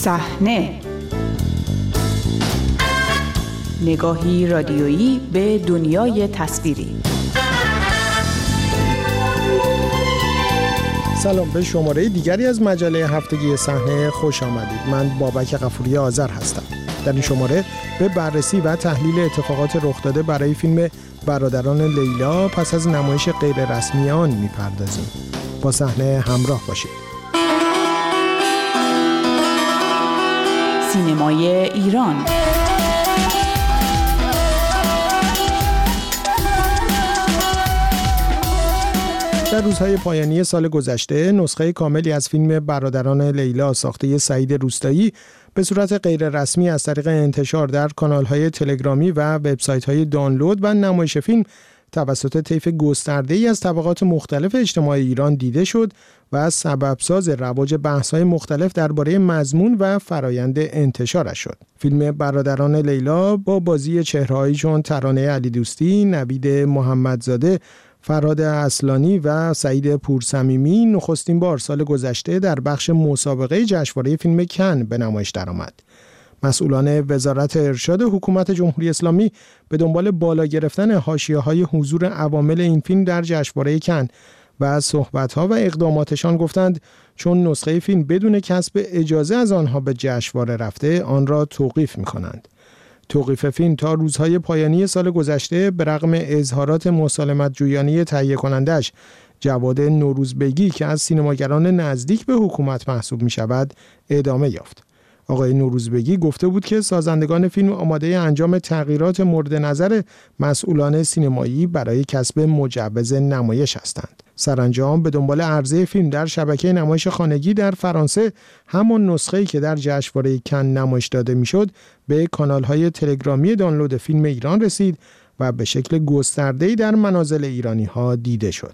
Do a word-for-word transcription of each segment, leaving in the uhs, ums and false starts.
صحنه، نگاهی رادیویی به دنیای تصویری. سلام، به شماره دیگری از مجله هفتگی صحنه خوش آمدید. من بابک غفوری آذر هستم. در این شماره به بررسی و تحلیل اتفاقات رخ داده برای فیلم برادران لیلا پس از نمایش غیر رسمی آن میپردازیم. با صحنه همراه باشید. سینمای ایران. در روزهای پایانی سال گذشته نسخه کاملی از فیلم برادران لیلا ساخته سعید روستایی به صورت غیر رسمی از طریق انتشار در کانال‌های تلگرامی و وبسایت‌های دانلود و نمایش فیلم توسط طیف گسترده‌ای از طبقات مختلف اجتماعی ایران دیده شد و سببساز رواج بحث‌های مختلف درباره مضمون و فرایند انتشارش شد. فیلم برادران لیلا با بازی چهره‌هایی چون ترانه علی دوستی، نوید محمدزاده، فرهاد اصلانی و سعید پورصمیمی نخستین بار سال گذشته در بخش مسابقه جشنواره فیلم کن به نمایش درآمد. مسئولان وزارت ارشاد حکومت جمهوری اسلامی به دنبال بالا گرفتن حاشیه‌های حضور عوامل این فیلم در جشنواره کن و صحبت‌ها و اقداماتشان گفتند چون نسخه فیلم بدون کسب اجازه از آنها به جشنواره رفته، آن را توقیف می‌کنند. توقیف فیلم تا روزهای پایانی سال گذشته به رغم اظهارات مسالمت جویانه تهیه کنندش جواد نوروزبگی که از سینماگران نزدیک به حکومت محسوب می شود ادامه یافت. آقای نوروزبگی گفته بود که سازندگان فیلم آماده انجام تغییرات مورد نظر مسئولان سینمایی برای کسب مجوز نمایش هستند. سرانجام به دنبال عرضه فیلم در شبکه نمایش خانگی در فرانسه، همان نسخه‌ای که در جشنواره کن نمایش داده میشد به کانال‌های تلگرامی دانلود فیلم ایران رسید و به شکل گسترده‌ای در منازل ایرانی‌ها دیده شد.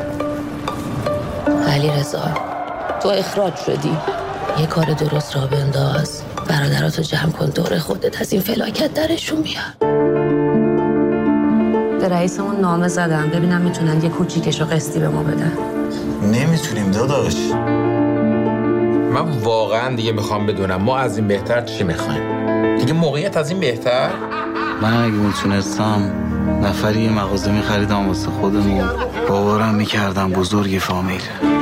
علیرضا، تو اخراج شدی. یه کار درست را بنداز. برادراتو جمع کن دور خودت، از این فلاکت درشون بیار. به رئیسمون نامه زدم ببینم میتونن یه کوچیکشو قسطی به ما بدن. نمیتونیم داداش. من واقعا دیگه میخوام بدونم ما از این بهتر چی میخوایم. دیگه موقعیت از این بهتر. من اگه میتونستم نفری یه مغازه میخریدم واسه خودم و باورم میکردم بزرگ فامیل.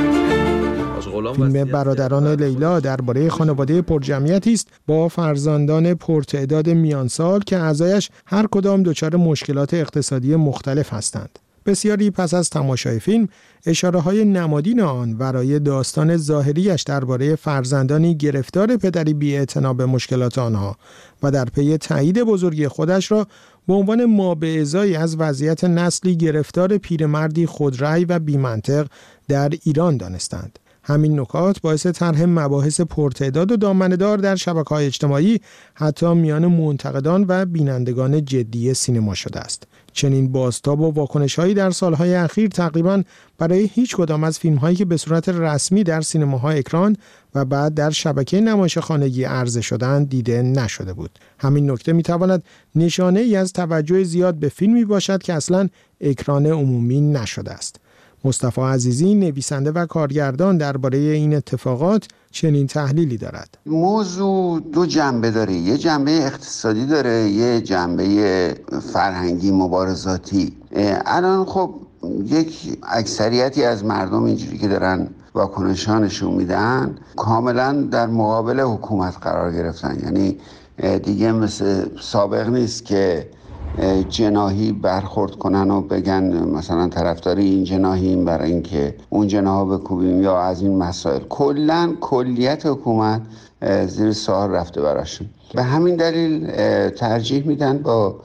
فیلم برادران لیلا درباره خانواده پرجمعیتی است با فرزندان پرتعداد میانسال که اعضایش هر کدام دچار مشکلات اقتصادی مختلف هستند. بسیاری پس از تماشای فیلم اشاره‌های نمادین آن برای داستان ظاهریش درباره فرزندانی گرفتار پدری بی‌اعتنا به مشکلات آنها و در پی تایید بزرگی خودش را به عنوان مابعضایی از وضعیت نسلی گرفتار پیرمردی خودرأی و بی‌منطق در ایران دانستند. همین نکات باعث طرح مباحث پرتعداد و دامنه‌دار در شبکه‌های اجتماعی حتی میان منتقدان و بینندگان جدی سینما شده است. چنین بازتاب و واکنش‌هایی در سالهای اخیر تقریباً برای هیچ کدام از فیلم‌هایی که به صورت رسمی در سینماها اکران و بعد در شبکه نمایش خانگی عرضه شدند دیده نشده بود. همین نکته می‌تواند نشانه‌ای از توجه زیاد به فیلمی باشد که اصلاً اکران عمومی نشده است. مصطفی عزیزی نویسنده و کارگردان درباره این اتفاقات چنین تحلیلی دارد. موضوع دو جنبه داره، یه جنبه اقتصادی داره، یه جنبه فرهنگی مبارزاتی. الان خب یک اکثریتی از مردم اینجوری که دارن واکنشانشون میدن کاملا در مقابل حکومت قرار گرفتن، یعنی دیگه مثل سابق نیست که جناحی برخورد کنن و بگن مثلا طرفداری این جناحیم برای اینکه اون جناحو بکوبیم یا از این مسائل. کلا کلیت حکومت زیر سوال رفته براشون. به همین دلیل ترجیح میدن با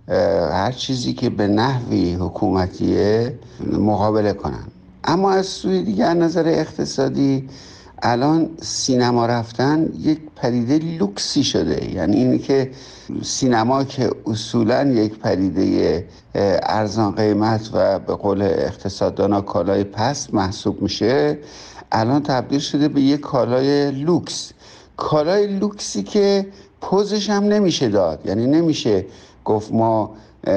هر چیزی که به نحوی حکومتیه مقابله کنن. اما از سوی دیگه از نظر اقتصادی الان سینما رفتن یک پدیده لوکسی شده، یعنی اینی که سینما که اصولا یک پدیده ارزان قیمت و به قول اقتصاددانا کالای پست محسوب میشه، الان تبدیل شده به یک کالای لوکس. کالای لوکسی که پوزش هم نمیشه داد، یعنی نمیشه گفت ما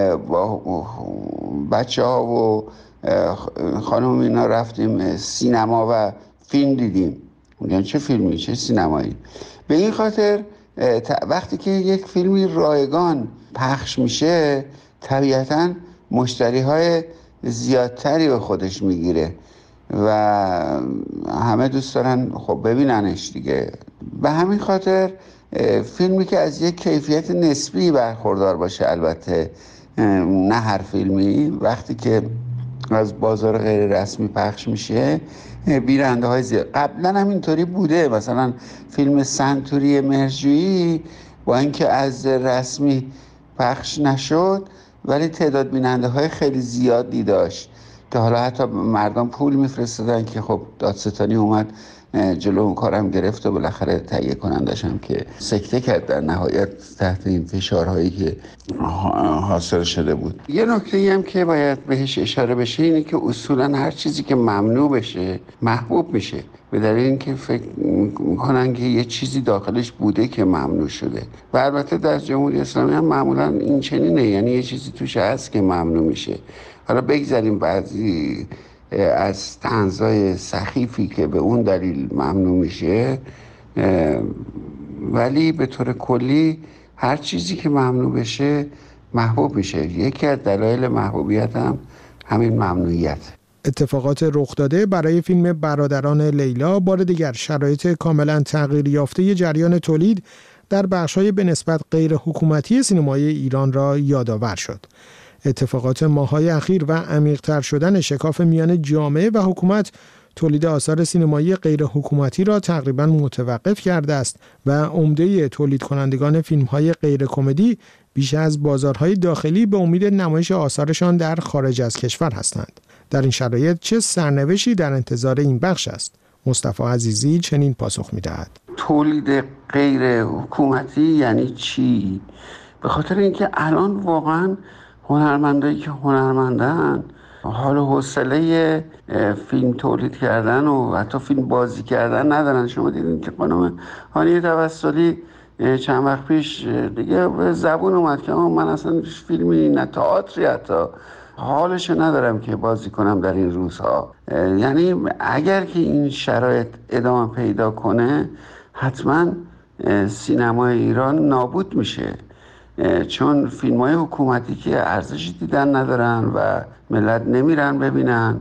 با بچه ها و خانم اینا رفتیم سینما و فیلم دیدیم. میگن چه فیلمی، چه سینمایی. به این خاطر وقتی که یک فیلمی رایگان پخش میشه طبیعتاً مشتری‌های زیادتری به خودش میگیره و همه دوست دارن خب ببیننش دیگه. به همین خاطر فیلمی که از یک کیفیت نسبی برخوردار باشه، البته نه هر فیلمی، وقتی که از بازار غیر رسمی پخش میشه بیننده های زیاد. قبلا هم اینطوری بوده، مثلا فیلم سنتوری مهرجویی با اینکه از رسمی پخش نشد ولی تعداد بیننده های خیلی زیادی داشت که حالا حتی مردم پول میفرستادن که خب دادستانی اومد جلو اون کارم گرفت و بالاخره تهیه کنندش هم که سکته کرد در نهایت تحت این فشارهایی که حاصل شده بود. یه نکته‌ای هم که باید بهش اشاره بشه اینه که اصولا هر چیزی که ممنوع بشه محبوب میشه، به دلیل اینکه فکر میکنن که یه چیزی داخلش بوده که ممنوع شده. و البته در جمهوری اسلامی هم معمولا این چنینه، یعنی یه چیزی توش هست که ممنوع میشه. حالا بگذاریم بعضی از طنزهای سخیفی که به اون دلیل ممنوع میشه، ولی به طور کلی هر چیزی که ممنوع بشه محبوب میشه. یکی از دلایل محبوبیت هم همین ممنوعیت. اتفاقات رخ داده برای فیلم برادران لیلا بار دیگر شرایط کاملا تغییر یافته جریان تولید در بخش‌های به نسبت غیر حکومتی سینمای ایران را یادآور شد. اتفاقات ماه‌های اخیر و عمیق‌تر شدن شکاف میان جامعه و حکومت تولید آثار سینمایی غیر حکومتی را تقریباً متوقف کرده است و عمده تولید کنندگان فیلم‌های غیر کمدی بیش از بازارهای داخلی به امید نمایش آثارشان در خارج از کشور هستند. در این شرایط چه سرنوشتی در انتظار این بخش است؟ مصطفی عزیزی چنین پاسخ می‌دهد: تولید غیر حکومتی یعنی چی؟ به خاطر اینکه الان واقعاً هنرمندایی که هنرمندن حال و حوصله فیلم تولید کردن و حتی فیلم بازی کردن ندارن. شما دیدین که خانم هانیه توسلی چند وقت پیش دیگه به زبون اومد که من اصلا فیلمی نه تئاتری حتی حالش ندارم که بازی کنم در این روزها. یعنی اگر که این شرایط ادامه پیدا کنه حتما سینمای ایران نابود میشه، چون فیلم های حکومتی که ارزشی دیدن ندارن و ملت نمیرن ببینن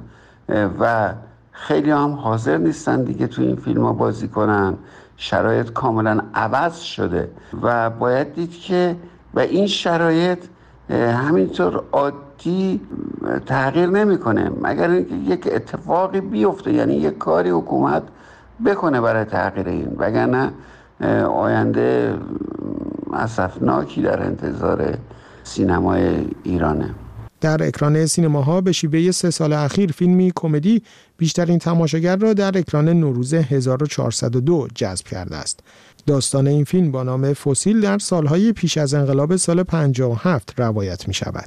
و خیلی هم حاضر نیستن دیگه تو این فیلم ها بازی کنن. شرایط کاملا عوض شده و باید دید که و این شرایط همینطور عادی تغییر نمیکنه مگر اینکه یک اتفاقی بیفته، یعنی یک کاری حکومت بکنه برای تغییر این، وگرنه آینده اسفناکی در انتظار سینمای ایرانه. در اکران سینماها به شیوه سه سال اخیر فیلمی کمدی بیشترین تماشاگر را در اکران نوروز هزار و چهارصد و دو جذب کرده است. داستان این فیلم با نام فسیل در سالهای پیش از انقلاب سال پنجاه و هفت روایت می شود.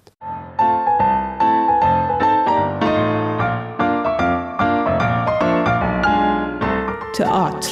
تئاتر.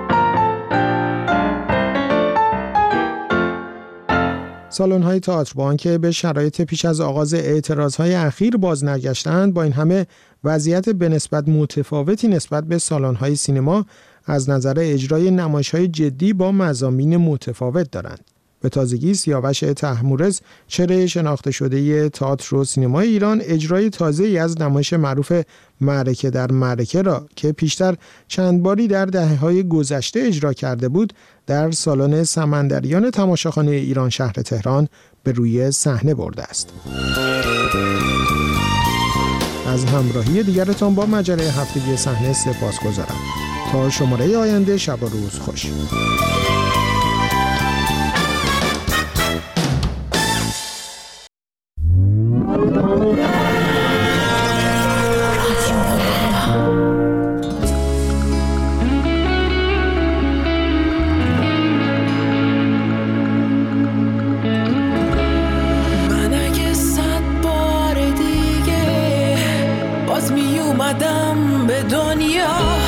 سالن‌های تئاتر با آنکه به شرایط پیش از آغاز اعتراضهای اخیر باز نگشتند، با این همه وضعیت به نسبت متفاوتی نسبت به سالن‌های سینما از نظر اجرای نمایش‌های جدی با مضامین متفاوت دارند. به تازگی سیاوش طهمورز، چهره شناخته شده تئاتر و سینمای ایران، اجرای تازه‌ای از نمایش معروف معرکه در معرکه را که پیشتر چند باری در دهه‌های گذشته اجرا کرده بود، در سالن سمندریان تماشاخانه ایران شهر تهران به روی صحنه برده است. از همراهی دیگرتان با مجله هفتگی صحنه سپاسگزارم. تا شماره آینده، شب و روز خوش. اومدم به دنیا